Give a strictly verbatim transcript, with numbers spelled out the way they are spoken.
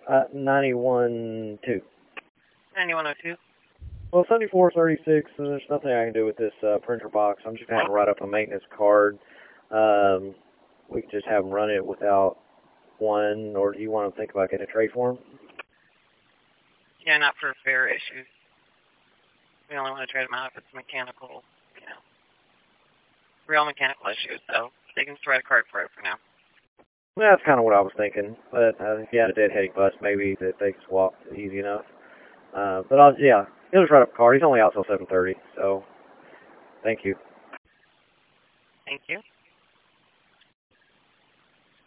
Uh, ninety-one two. ninety-one oh two. Well, seventy-four thirty-six, uh, there's nothing I can do with this uh, printer box. I'm just going to have to write up a maintenance card. Um, we can just have them run it without one, or do you want to think about getting a tray for them? Yeah, not for fair issues. We only want to trade them out if it's mechanical, you know, real mechanical issues, so they can just write a card for it for now. Well, that's kind of what I was thinking. But uh, if you had a deadheading bus, maybe that they could swap easy enough. Uh, but I'll, yeah, he'll just write up a card. He's only out till seven thirty, so thank you. Thank you.